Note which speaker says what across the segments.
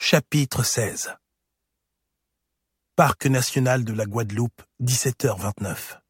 Speaker 1: Chapitre 16. Parc national de la Guadeloupe, 17h29.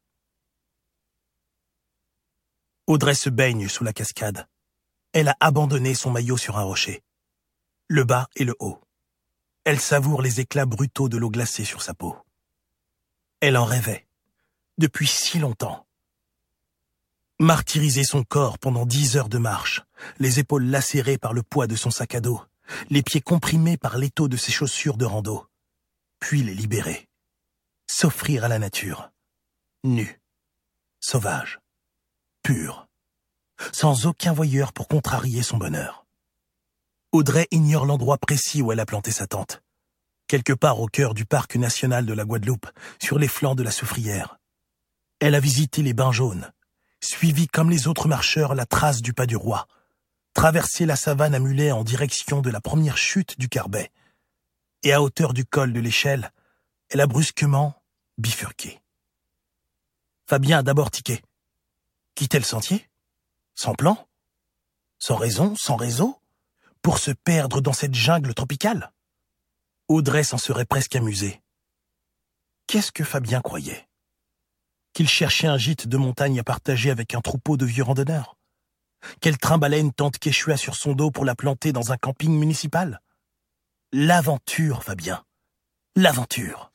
Speaker 1: Audrey se baigne sous la cascade. Elle a abandonné son maillot sur un rocher. Le bas et le haut. Elle savoure les éclats brutaux de l'eau glacée sur sa peau. Elle en rêvait, depuis si longtemps. Martyriser son corps pendant 10 heures de marche, les épaules lacérées par le poids de son sac à dos, les pieds comprimés par l'étau de ses chaussures de rando, puis les libérer. S'offrir à la nature, nu, sauvage, pur, sans aucun voyeur pour contrarier son bonheur. Audrey ignore l'endroit précis où elle a planté sa tente. Quelque part au cœur du parc national de la Guadeloupe, sur les flancs de la Soufrière. Elle a visité les bains jaunes, suivi comme les autres marcheurs la trace du pas du roi, traversé la savane à mulets en direction de la première chute du Carbet, et à hauteur du col de l'Échelle, elle a brusquement bifurqué. Fabien a d'abord tiqué. Quitter le sentier? Sans plan? Sans raison? Sans réseau? Pour se perdre dans cette jungle tropicale? Audrey s'en serait presque amusée. Qu'est-ce que Fabien croyait? Qu'il cherchait un gîte de montagne à partager avec un troupeau de vieux randonneurs? Qu'elle trimbalait une tente quechua sur son dos pour la planter dans un camping municipal? L'aventure, Fabien. L'aventure.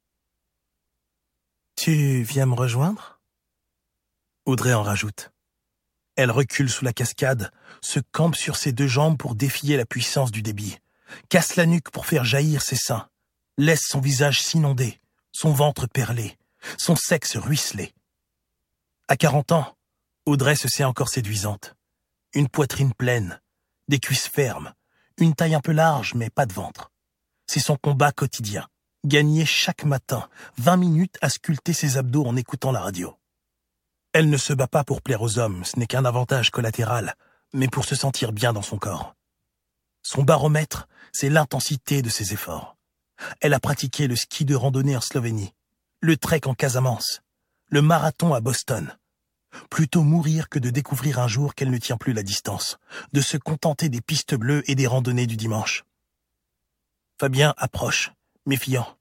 Speaker 1: Tu viens me rejoindre? Audrey en rajoute. Elle recule sous la cascade, se campe sur ses 2 jambes pour défier la puissance du débit, casse la nuque pour faire jaillir ses seins, laisse son visage s'inonder, son ventre perlé, son sexe ruisselé. À 40 ans, Audrey se sait encore séduisante. Une poitrine pleine, des cuisses fermes, une taille un peu large mais pas de ventre. C'est son combat quotidien. Gagner chaque matin 20 minutes à sculpter ses abdos en écoutant la radio. Elle ne se bat pas pour plaire aux hommes, ce n'est qu'un avantage collatéral, mais pour se sentir bien dans son corps. Son baromètre, c'est l'intensité de ses efforts. Elle a pratiqué le ski de randonnée en Slovénie, le trek en Casamance, le marathon à Boston. Plutôt mourir que de découvrir un jour qu'elle ne tient plus la distance, de se contenter des pistes bleues et des randonnées du dimanche. Fabien approche, méfiant.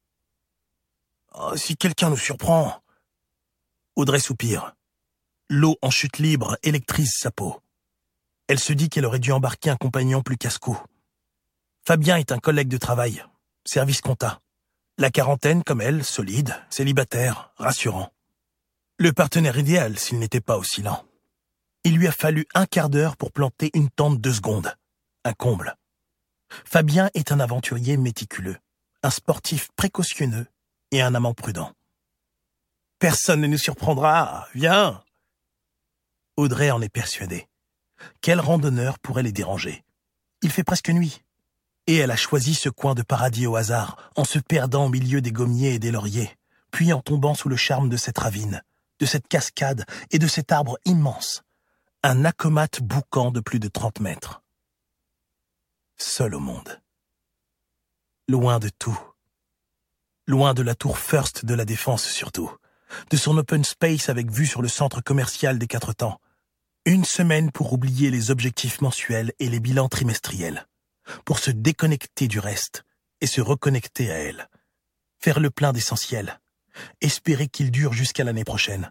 Speaker 1: Oh, si quelqu'un nous surprend... Audrey soupire. L'eau en chute libre électrise sa peau. Elle se dit qu'elle aurait dû embarquer un compagnon plus casse-cou. Fabien est un collègue de travail, service compta. La quarantaine comme elle, solide, célibataire, rassurant. Le partenaire idéal s'il n'était pas aussi lent. Il lui a fallu 1 quart d'heure pour planter une tente 2 secondes. Un comble. Fabien est un aventurier méticuleux, un sportif précautionneux et un amant prudent. Personne ne nous surprendra, viens. Audrey en est persuadée. Quel randonneur pourrait les déranger? Il fait presque nuit. Et elle a choisi ce coin de paradis au hasard, en se perdant au milieu des gommiers et des lauriers, puis en tombant sous le charme de cette ravine, de cette cascade et de cet arbre immense, un acomate boucan de plus de 30 mètres. Seule au monde. Loin de tout. Loin de la tour First de la Défense surtout. De son open space avec vue sur le centre commercial des 4 temps. 1 semaine pour oublier les objectifs mensuels et les bilans trimestriels. Pour se déconnecter du reste et se reconnecter à elle. Faire le plein d'essentiel. Espérer qu'il dure jusqu'à l'année prochaine.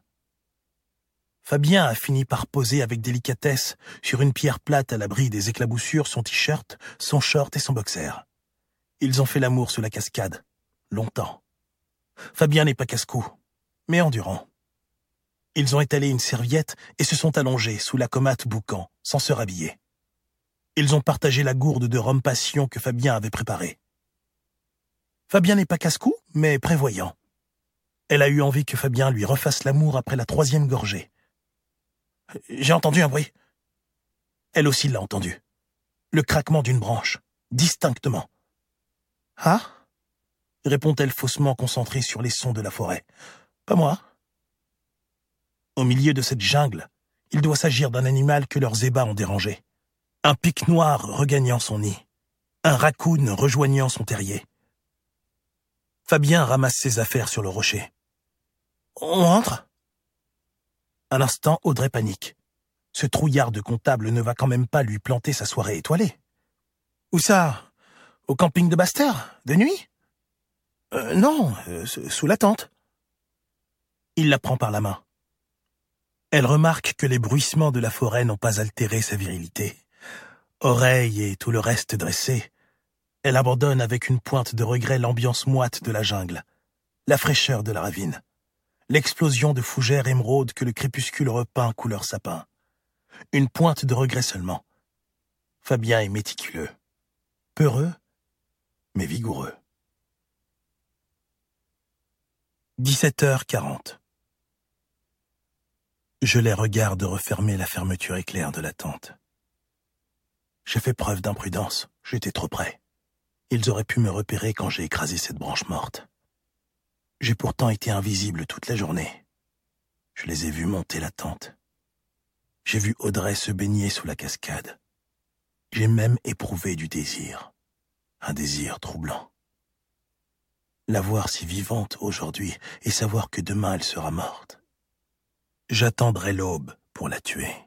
Speaker 1: Fabien a fini par poser avec délicatesse sur une pierre plate à l'abri des éclaboussures son t-shirt, son short et son boxer. Ils ont fait l'amour sous la cascade. Longtemps. Fabien n'est pas casse-cou, mais endurant. Ils ont étalé une serviette et se sont allongés sous la comate boucan, sans se rhabiller. Ils ont partagé la gourde de rhum passion que Fabien avait préparée. Fabien n'est pas casse-cou, mais prévoyant. Elle a eu envie que Fabien lui refasse l'amour après la 3e gorgée. « J'ai entendu un bruit. » Elle aussi l'a entendu. Le craquement d'une branche, distinctement. « Ah ?» répond-elle faussement concentrée sur les sons de la forêt. « Pas moi. » Au milieu de cette jungle, il doit s'agir d'un animal que leurs ébats ont dérangé. Un pic noir regagnant son nid. Un raccoon rejoignant son terrier. Fabien ramasse ses affaires sur le rocher. « On rentre ?» Un instant, Audrey panique. Ce trouillard de comptable ne va quand même pas lui planter sa soirée étoilée. « Où ça ? Au camping de Basse-Terre, de nuit? Non, sous la tente. Il la prend par la main. Elle remarque que les bruissements de la forêt n'ont pas altéré sa virilité. Oreilles et tout le reste dressés, elle abandonne avec une pointe de regret l'ambiance moite de la jungle, la fraîcheur de la ravine, l'explosion de fougères émeraudes que le crépuscule repeint couleur sapin. Une pointe de regret seulement. Fabien est méticuleux, peureux, mais vigoureux. 17h40. Je les regarde refermer la fermeture éclair de la tente. J'ai fait preuve d'imprudence, j'étais trop près. Ils auraient pu me repérer quand j'ai écrasé cette branche morte. J'ai pourtant été invisible toute la journée. Je les ai vus monter la tente. J'ai vu Audrey se baigner sous la cascade. J'ai même éprouvé du désir. Un désir troublant. La voir si vivante aujourd'hui et savoir que demain elle sera morte. J'attendrai l'aube pour la tuer.